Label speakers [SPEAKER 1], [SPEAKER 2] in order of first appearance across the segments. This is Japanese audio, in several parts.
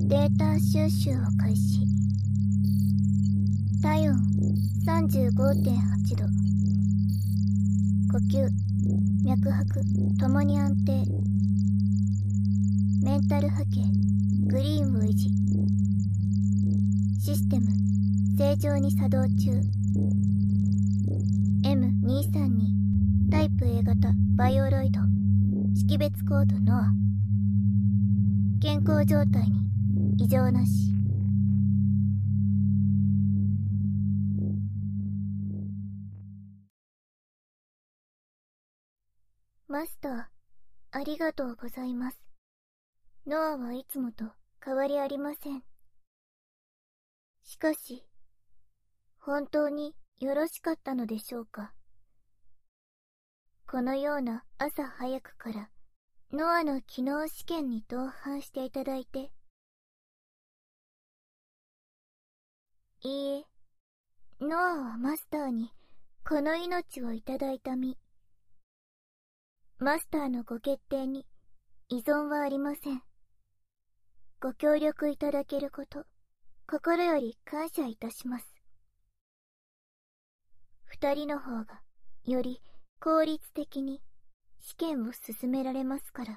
[SPEAKER 1] データ収集を開始。体温 35.8 度。呼吸、脈拍ともに安定。メンタル波形グリーンを維持。システム正常に作動中。 M232 タイプ A 型バイオロイド。識別コードノア。健康状態に異常なし。マスター、ありがとうございます。ノアはいつもと変わりありません。しかし、本当によろしかったのでしょうか。このような朝早くからノアの機能試験に同伴していただいて。いいえ、ノアはマスターにこの命をいただいた身。マスターのご決定に依存はありません。ご協力いただけること、心より感謝いたします。二人の方がより効率的に試験を進められますから。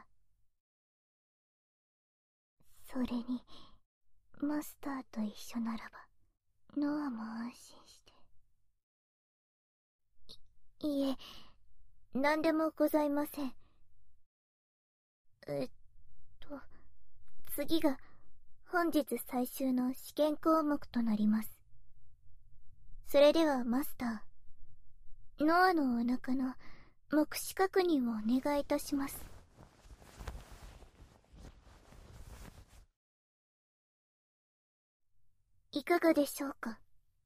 [SPEAKER 1] それに、マスターと一緒ならば、ノアも安心して。いえ、何でもございません。次が本日最終の試験項目となります。それではマスター、ノアのお腹の目視確認をお願いいたします。いかがでしょうか。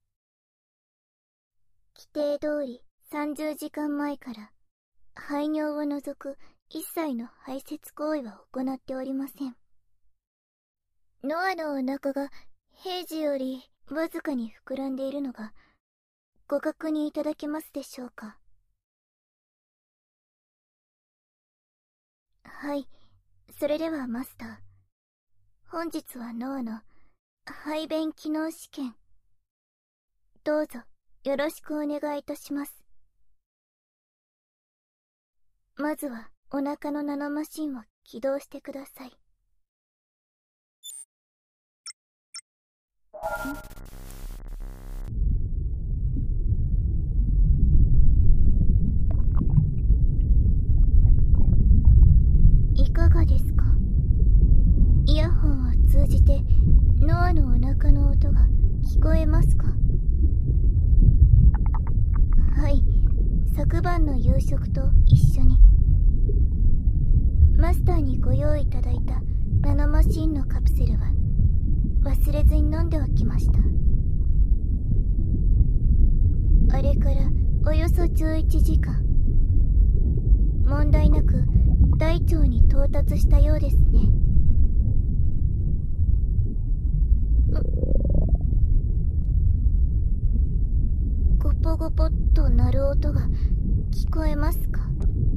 [SPEAKER 1] 規定通り30時間前から排尿を除く一切の排泄行為は行っておりません。ノアのお腹が平時よりわずかに膨らんでいるのがご確認いただけますでしょうか。はい、それではマスター、本日はノアの排便機能試験、どうぞよろしくお願いいたします。まずはお腹のナノマシンを起動してください。いかがですか。イヤホンを通じてノアのお腹の音が聞こえますか。はい、昨晩の夕食と一緒に。マスターにご用意いただいたナノマシンのカプセルは忘れずに飲んでおきました。あれからおよそ11時間、問題なく大腸に到達したようですね。ゴポゴポっと鳴る音が聞こえますか。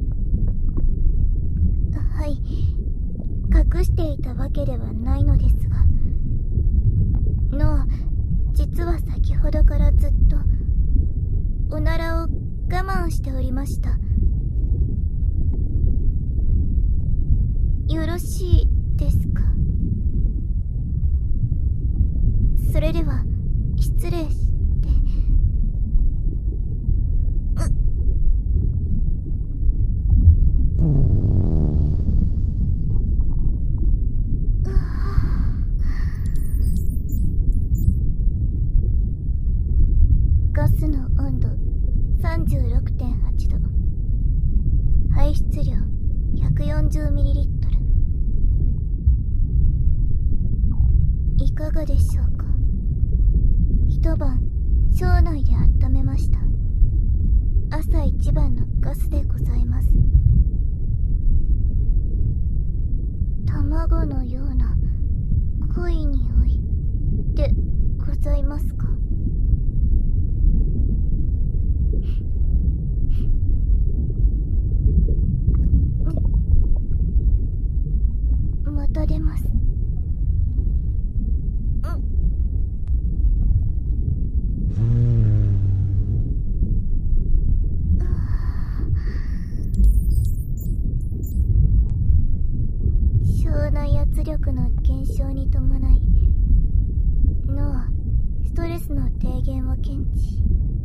[SPEAKER 1] はい、隠していたわけではないのですが、ノア、実は先ほどからずっとおならを我慢しておりました。よろしいですか。それでは失礼して。ガスの温度 36.8 度。排出量 140ml。いかがでしょうか。一晩腸内で温めました。朝一番のガスでございます。卵のような濃い匂いでございますか。また出ます。 少に伴い、脳はストレスの低減を検知。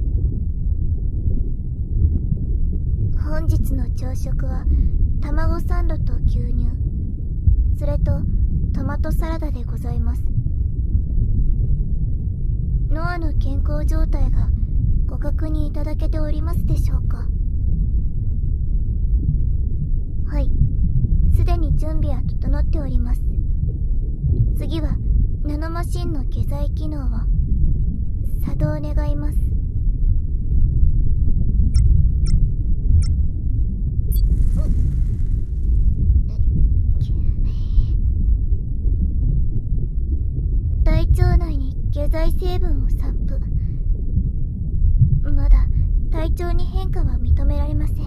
[SPEAKER 1] 本日の朝食は卵サンドと牛乳、それとトマトサラダでございます。ノアの健康状態がご確認いただけておりますでしょうか。はい、すでに準備は整っております。次はナノマシンの下剤機能を作動願います。大腸内に下剤成分を散布。まだ体調に変化は認められません。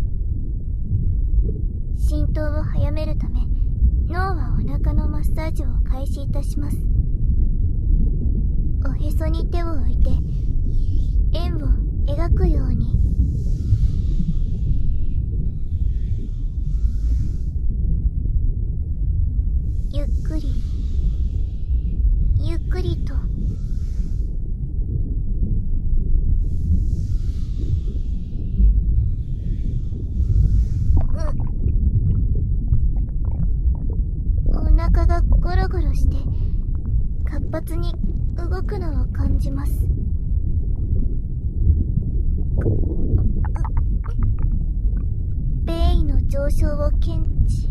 [SPEAKER 1] 浸透を早めるため、脳はお腹のマッサージを開始いたします。おへそに手を置いて円を描くように。ゆっくりゆっくりと。お腹がゴロゴロして活発に動くのを感じます。便意の上昇を検知。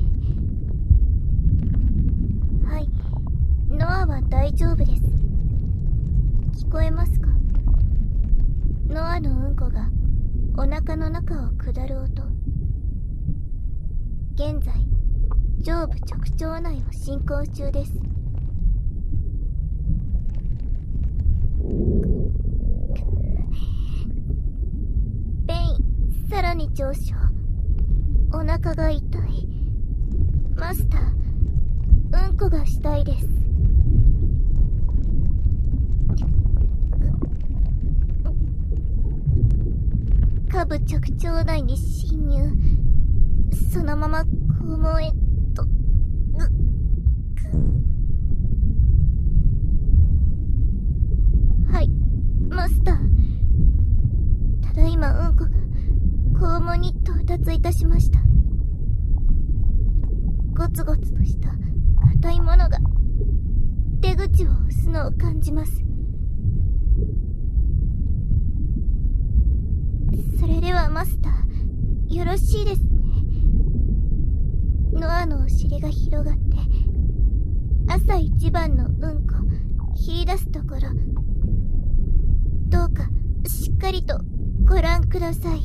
[SPEAKER 1] はい、ノアは大丈夫です。聞こえますか？ノアのうんこがお腹の中を下る音。現在上部直腸内を進行中です。便意さらに上昇。お腹が痛い。マスター、うんこがしたいです。下部直腸内に侵入。そのまま肛門へと。はい、マスター。ただいまうんこが肛門に到達いたしました。ゴツゴツとした硬いものが出口を押すのを感じます。それではマスター、よろしいですね。ノアのお尻が広がって朝一番のうんこ引き出すところ、どうかしっかりとご覧ください。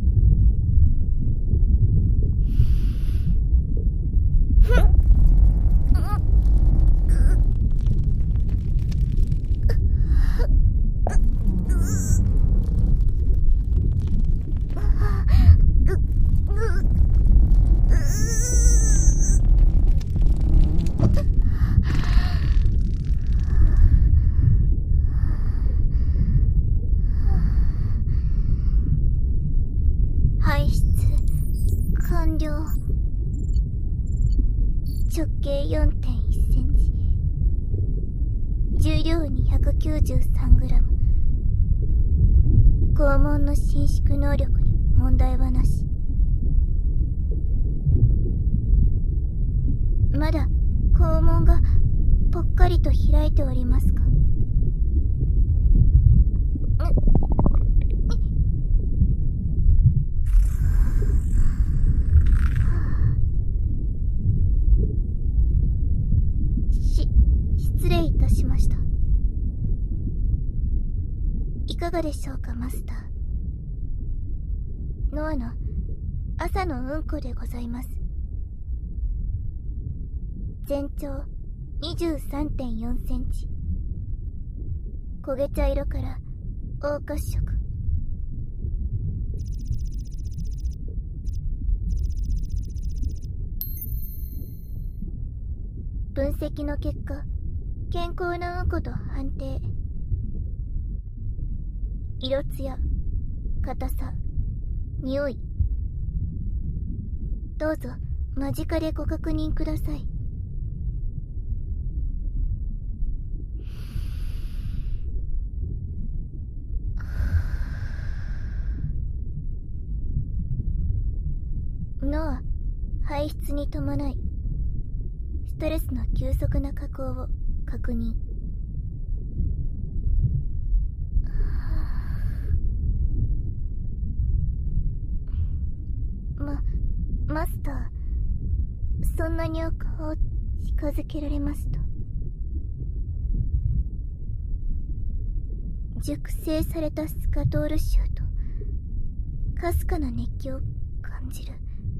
[SPEAKER 1] 排出完了。直径 4.1 センチ、重量293グラム。肛門の伸縮能力に問題はなし。まだ肛門がぽっかりと開いておりますか？失礼いたしました。いかがでしょうか、マスター。ノアの朝のうんこでございます。全長 23.4 センチ、焦げ茶色から黄褐色。分析の結果、健康なうんこと判定。色艶、硬さ、匂い。どうぞ間近でご確認ください。 ノア、排出に伴いストレスの急速な下降を確認。マスター、そんなにお顔を近づけられますと、熟成されたスカトール臭とかすかな熱気を感じる。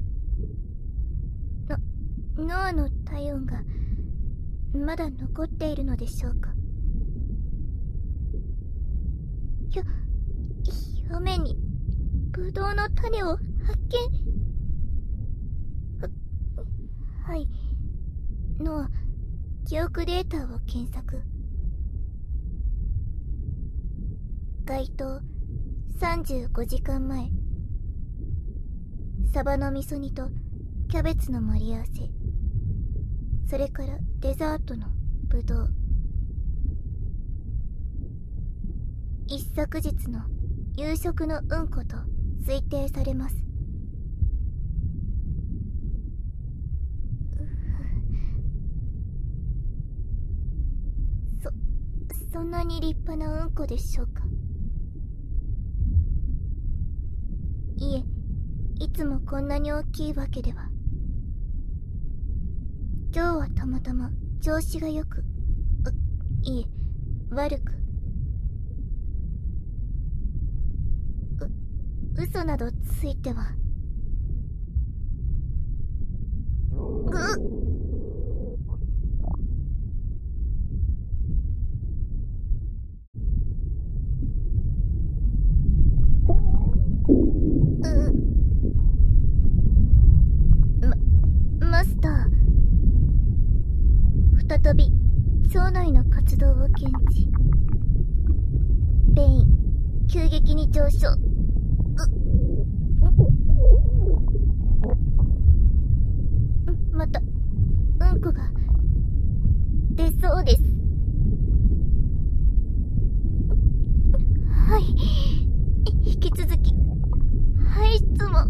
[SPEAKER 1] ノアの体温がまだ残っているのでしょうか。表面にブドウの種を発見。はい。ノア、記憶データを検索。該当35時間前。サバの味噌煮とキャベツの盛り合わせ。それからデザートのブドウ。一昨日の夕食のうんこと推定されます。そんなに立派なうんこでしょうか。いえ、いつもこんなに大きいわけでは。今日はたまたま調子がよく、いえ、悪く。嘘などついては。マスター、再び腸内の活動を検知。便意急激に上昇。またうんこが出そうです。はい、引き続き排出も。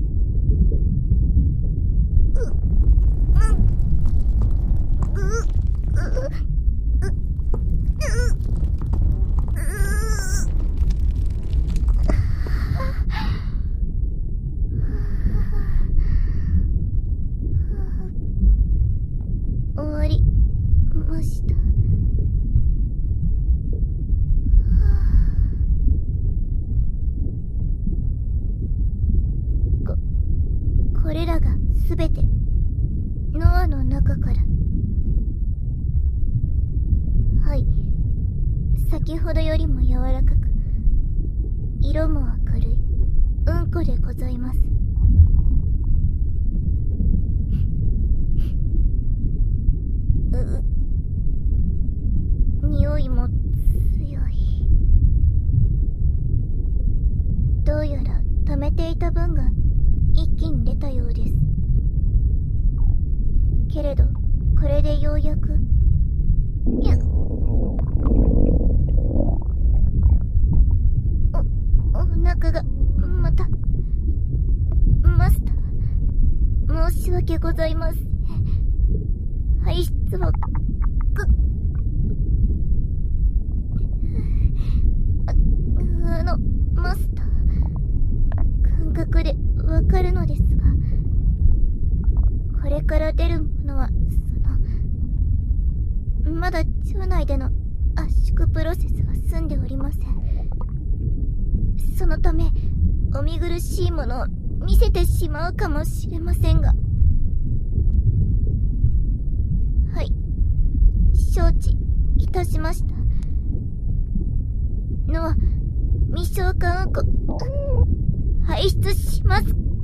[SPEAKER 1] 終わりました。これらがすべてノアの中から。はい、先ほどよりも柔らかく色も明るいうんこでございます。匂いも強い。どうやら溜めていた分が一気に出たようです。けれどこれでようやくお腹がまた。マスター、申し訳ございません。排出はマスター、感覚でわかるのですが、これから出るものはまだ腸内での圧縮プロセスが済んでおりません。そのためお見苦しいものを見せてしまうかもしれませんが。はい、承知いたしました。ノア、未消化うんこ排出します。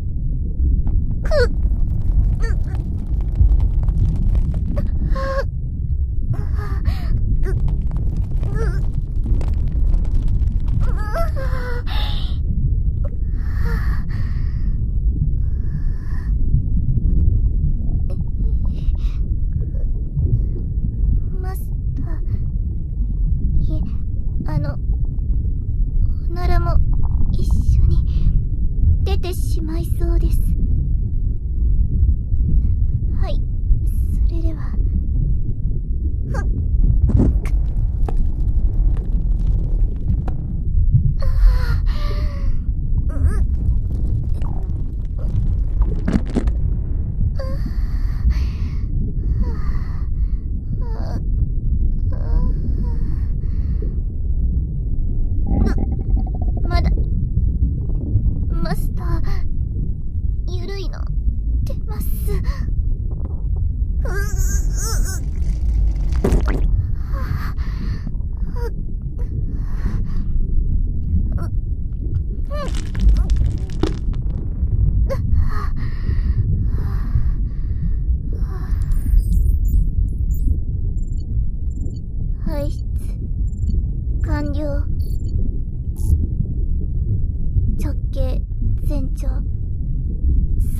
[SPEAKER 1] マスター、いえ、おならも一緒に出てしまいそうです。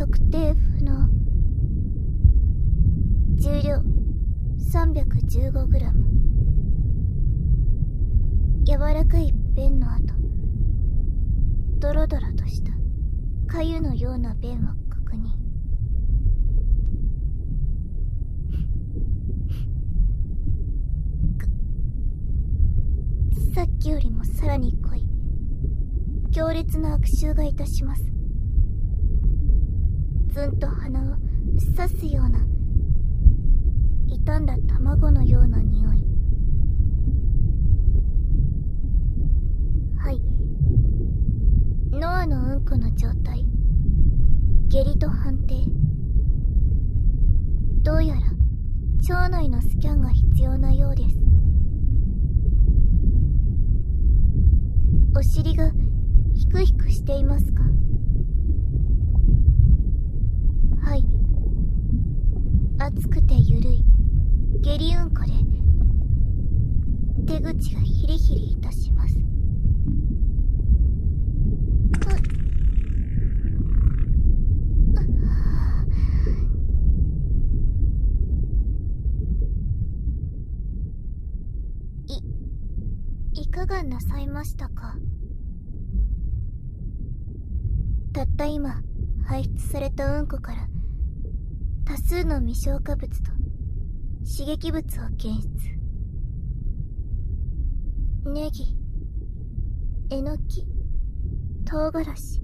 [SPEAKER 1] 測定不能。重量 315g。 柔らかい便の跡、ドロドロとした粥のような便を確認。さっきよりもさらに濃い強烈な悪臭がいたします。ずんと鼻を刺すような傷んだ卵のような匂い。はい、ノアのうんこの状態、下痢と判定。どうやら腸内のスキャンが必要なようです。お尻がヒクヒクしていますか？はい、熱くてゆるい下痢うんこで手口がヒリヒリいたします。いかがなさいましたか？たった今排出されたうんこから多数の未消化物と刺激物を検出。ネギ、えのき、唐辛子、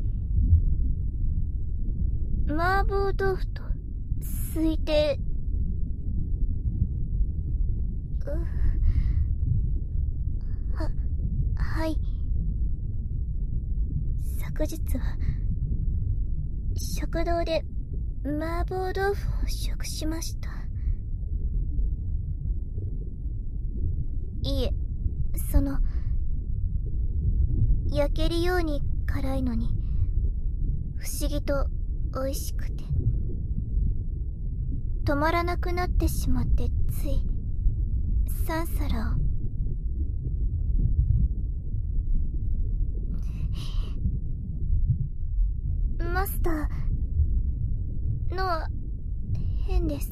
[SPEAKER 1] 麻婆豆腐と推定。はい。昨日は食堂で麻婆豆腐を食しました。いえ、焼けるように辛いのに不思議と美味しくて止まらなくなってしまって、つい3皿を。マスターのは変です。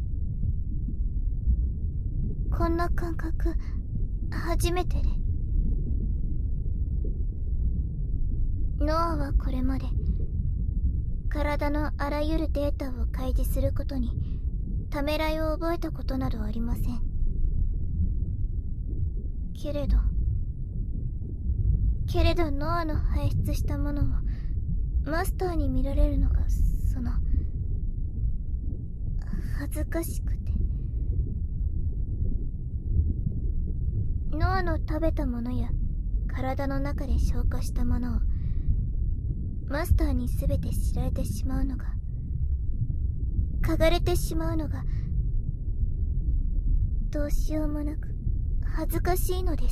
[SPEAKER 1] こんな感覚初めてで。ノアはこれまで体のあらゆるデータを開示することにためらいを覚えたことなどありません。けれどノアの排出したものをマスターに見られるのが恥ずかしくて。ノアの食べたものや体の中で消化したものをマスターに全て知られてしまうのが、嗅がれてしまうのがどうしようもなく恥ずかしいのです。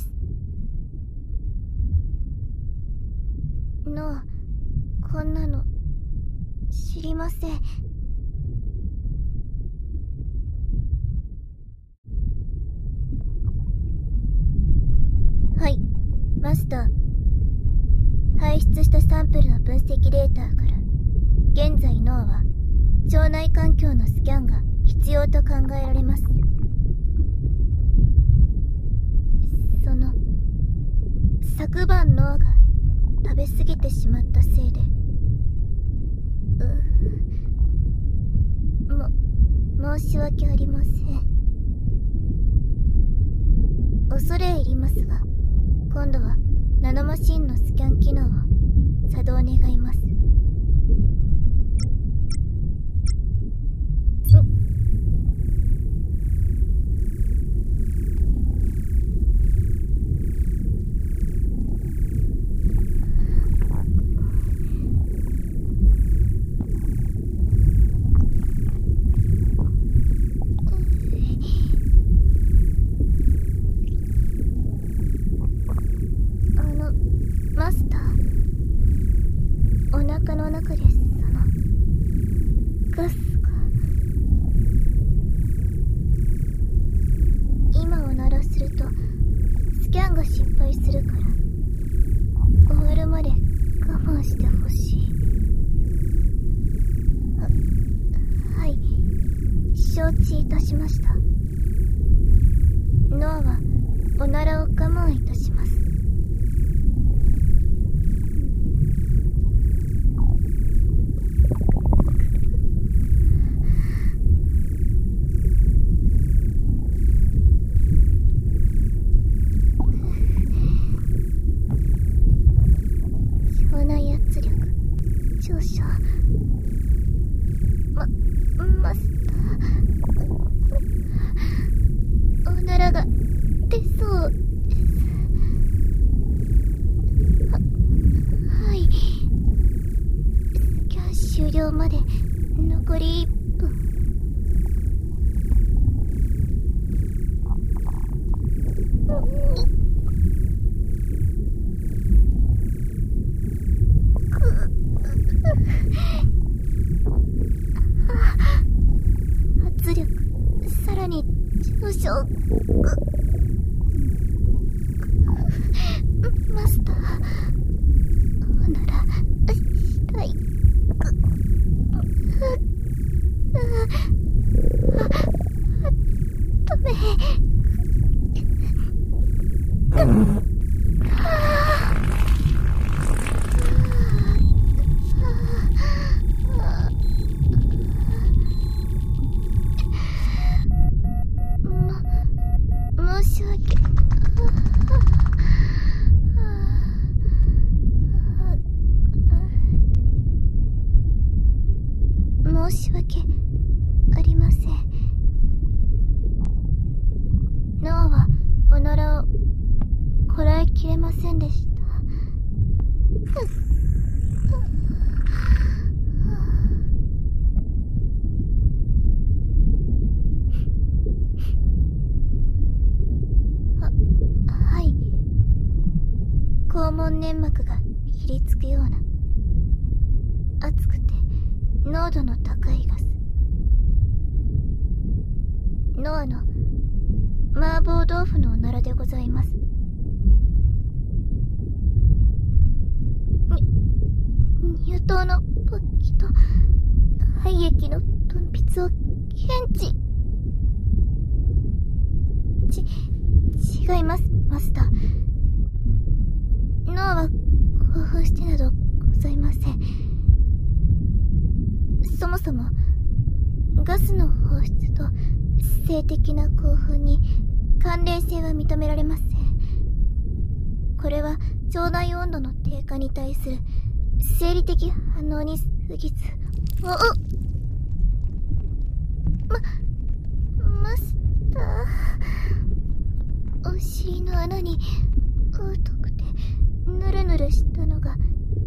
[SPEAKER 1] ノア、こんなの知りません。はい、マスター。排出したサンプルの分析データから現在ノアは腸内環境のスキャンが必要と考えられます。昨晩ノアが食べ過ぎてしまったせいで、申し訳ありません。恐れ入りますが、今度はナノマシンのスキャン機能を作動願います。マスター、お腹承知いたしました。ノアはおならを我慢いたします。腸内圧力上昇。マスター、おならが出そうです。はい。スキャン終了まで残り1分。圧力さらに上昇。マスター、おならしたい。ダメ。申し訳。申し訳ありません。ノアはおならをこらえきれませんでした。はい。肛門粘膜がひりつくような熱くて濃度の高いガス。ノアの麻婆豆腐のおならでございます。乳頭の勃起と肺液の分泌を検知。違います、マスター。ノアは興奮してなどございません。そもそもガスの放出と性的な興奮に関連性は認められません。これは腸内温度の低下に対する生理的反応に過ぎず。マスター、お尻の穴に太くてヌルヌルしたのが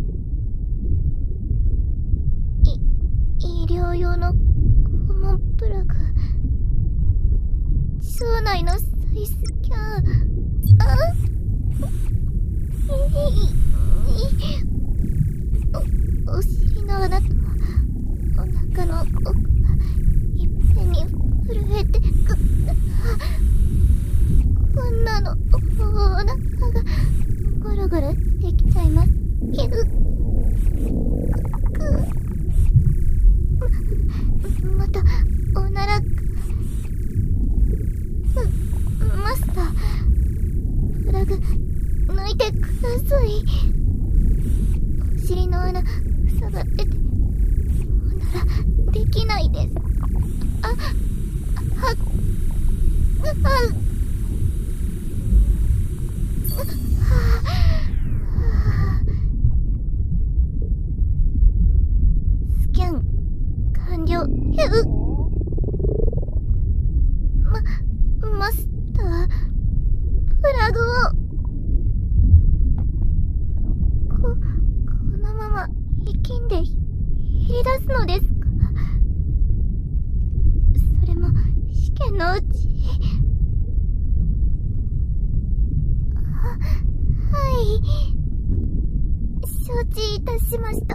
[SPEAKER 1] 医療用の肛門プラグ。腸内の再スキャン。お尻の穴とお腹の奥がいっぺんに震えてこんなのお腹がゴロゴロできちゃいますけど。またおなら。マスター、プラグ抜いてください。お尻の穴塞がってておならできないです。スキャン完了。マスター、プラグをこのまま力んでひり出すのですか？それも試験のうち。はい、承知いたしました。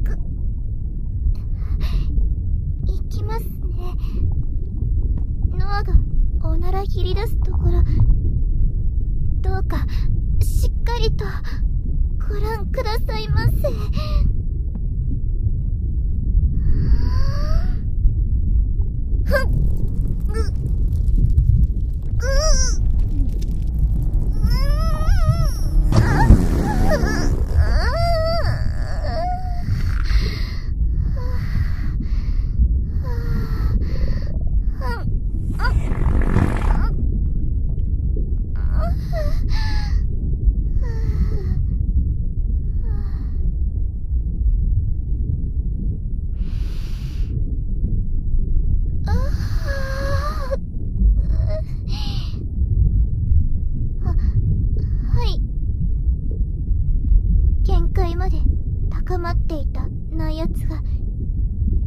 [SPEAKER 1] いきますね。ノアがおならひり出すところ、どうかしっかりとご覧くださいませ。ふん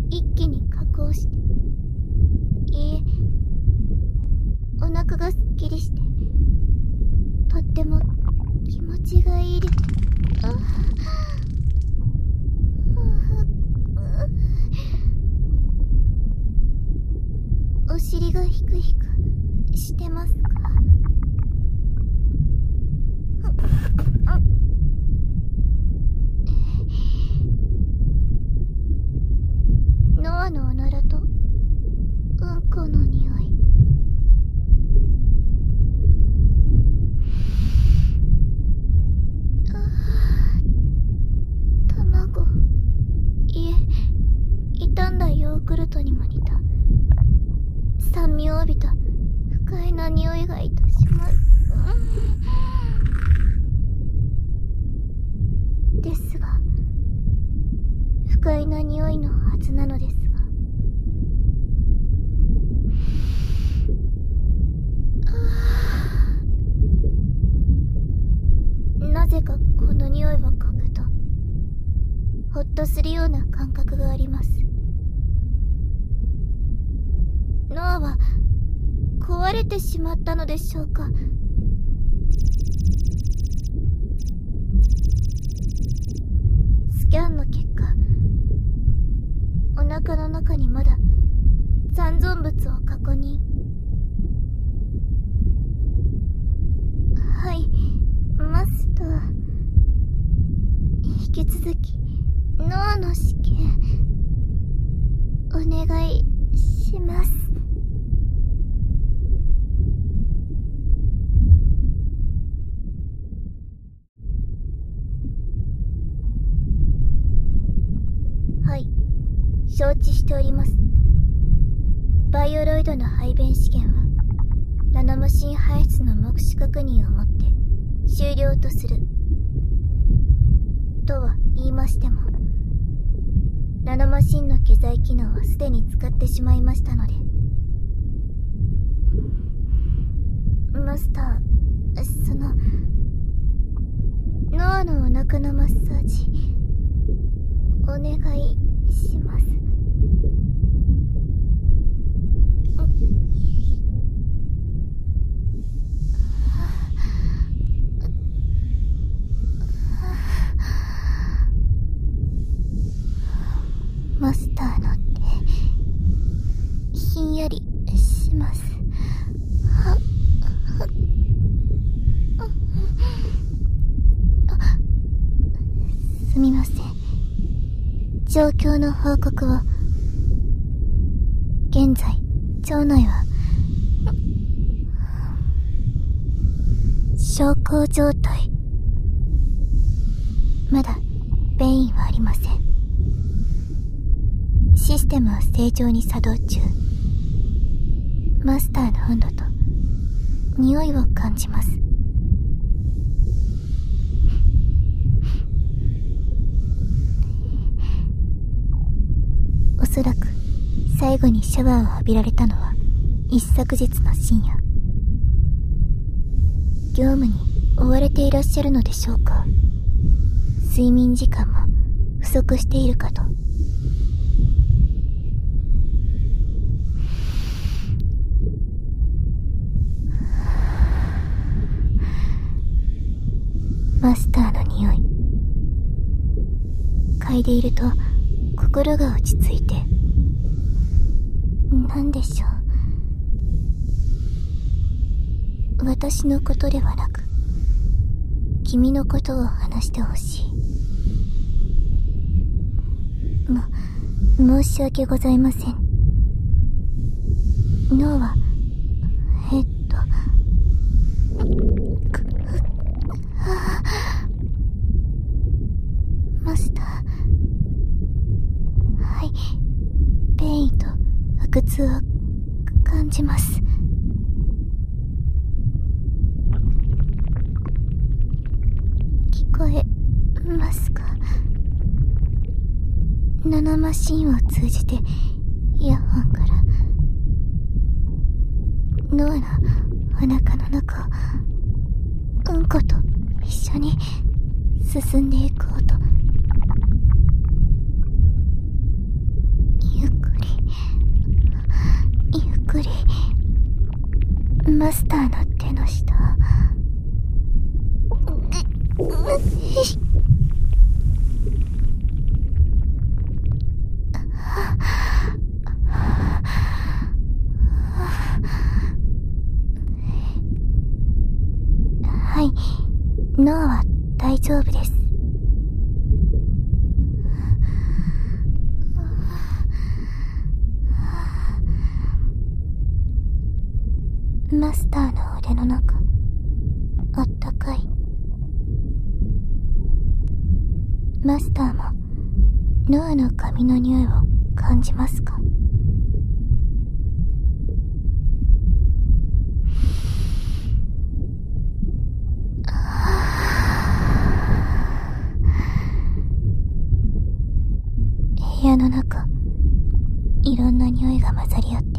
[SPEAKER 1] 一気に下降して、いいえ、お腹がすっきりして、とっても気持ちがいいです。お尻がヒクヒクしてますか？ノアのおならとうんこの匂い。卵、いえ、傷んだヨーグルトにも似た酸味を帯びた不快な匂いがいたします。ですが、不快な匂いのはずなのですが、なぜかこの匂いを嗅ぐとほっとするような感覚があります。ノアは壊れてしまったのでしょうか。スキャンの結果、お腹の中にまだ残存物を確認。はい、マスター。引き続きノアの試験お願いします。はい、承知しております。バイオロイドの排便試験はナノマシン排出の目視確認をもって終了とするとは言いましても、ナノマシンの下剤機能はすでに使ってしまいましたので。マスター、ノアのお腹のマッサージお願いします。マスターの手、ひんやりします。すみません。状況の報告を。現在、腸内は小康状態。まだ便意はありません。システムは正常に作動中。マスターの温度と匂いを感じます。おそらく最後にシャワーを浴びられたのは一昨日の深夜。業務に追われていらっしゃるのでしょうか。睡眠時間も不足しているかと。マスターの匂い。嗅いでいると心が落ち着いて、何でしょう。私のことではなく、君のことを話してほしい。申し訳ございません。脳は、マスター。はい、便意と腹痛を感じます。聞こえますか？ナノマシンを通じてイヤホンからノアのお腹の中をうんこと一緒に進んでいこうと。ゆっマスターの手の下。はい、ノアは大丈夫です。マスターの腕の中、あったかい。マスターもノアの髪の匂いを感じますか？部屋の中、いろんな匂いが混ざり合って、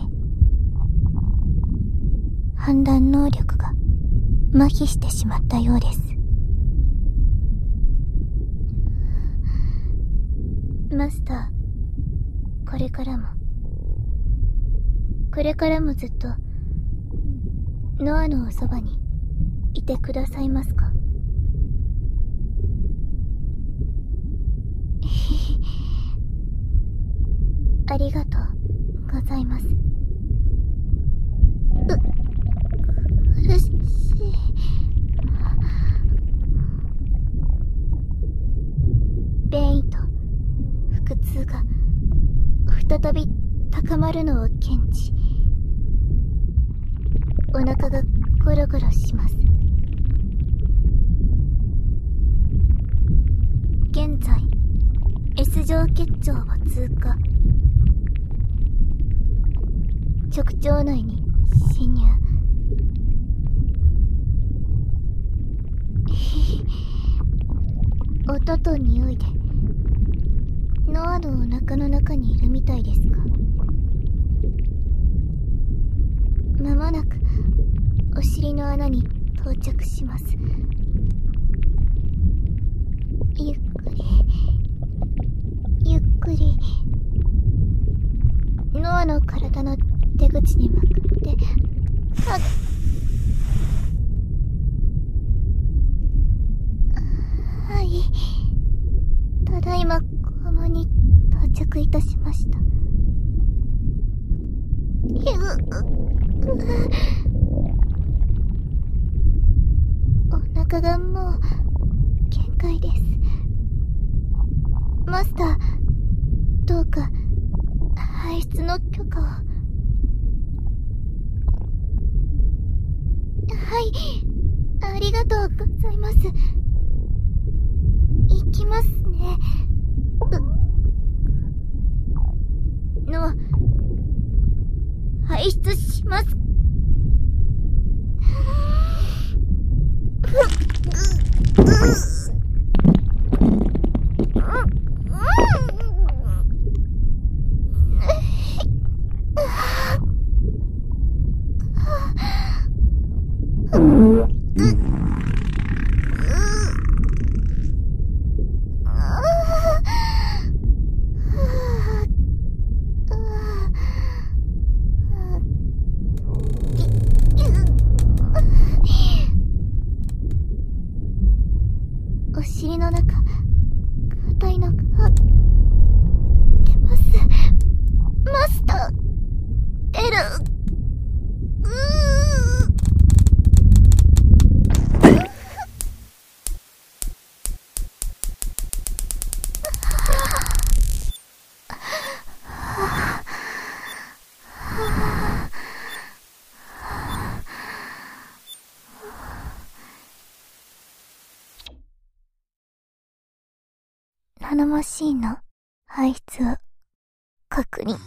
[SPEAKER 1] 判断能力が麻痺してしまったようです。マスター、これからもずっとノアのおそばにいてくださいますか？ありがとうございます。苦しい。便意と腹痛が再び高まるのを検知、お腹がゴロゴロします。現在 S 状結腸を通過、直腸内に侵入。音と匂いでノアのお腹の中にいるみたいですか？まもなくお尻の穴に到着します。ゆっくりゆっくりノアの体の出口に向かってはい、ただいま肛門に到着いたしました。お腹がもう限界です。マスター、どうか排出の許可を。はい、ありがとうございます。行きますね。排出します。お尻の中、硬いのが出ます。マスター、出る。ナノマシーンの排出を確認。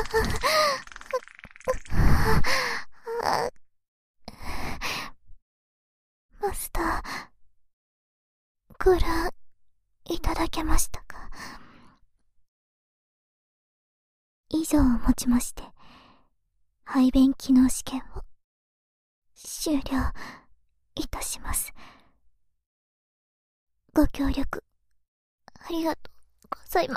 [SPEAKER 1] マスター、ご覧いただけましたか？以上をもちまして、排便機能試験を終了いたします。ご協力ありがとうございます。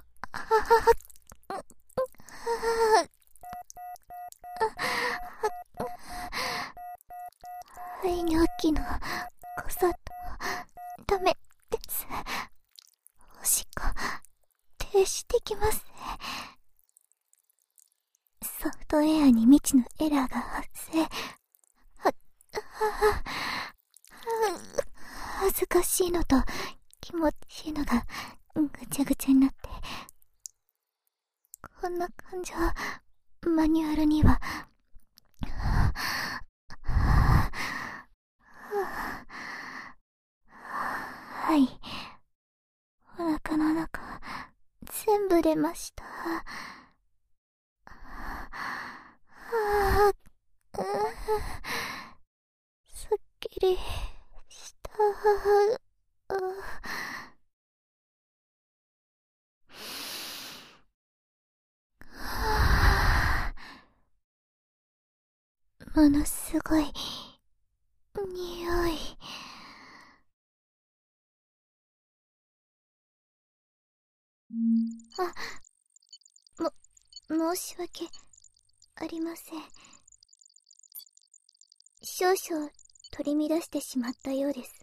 [SPEAKER 1] トウェアに未知のエラーが発生。恥ずかしいのと気持ちいいのがぐちゃぐちゃになって。こんな感情、マニュアルには。はい。お腹の中、全部出ました。すっきりした。ものすごい匂い。申し訳ありません。少々取り乱してしまったようです。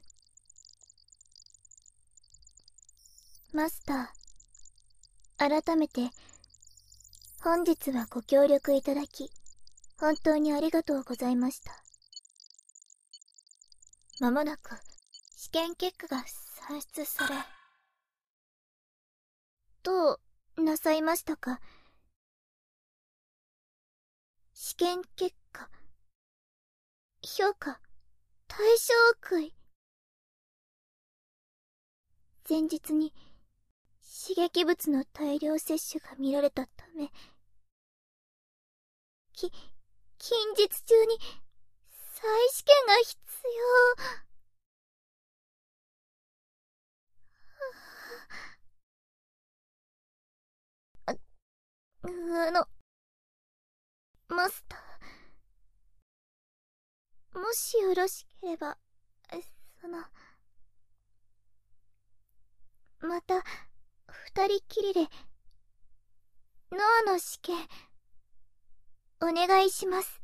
[SPEAKER 1] マスター、改めて本日はご協力いただき本当にありがとうございました。まもなく試験結果が算出され。どうなさいましたか？試験結果、評価、対象食い。前日に刺激物の大量摂取が見られたため、近日中に再試験が必要。マスター、もしよろしければ、また二人きりでノアの試験お願いします。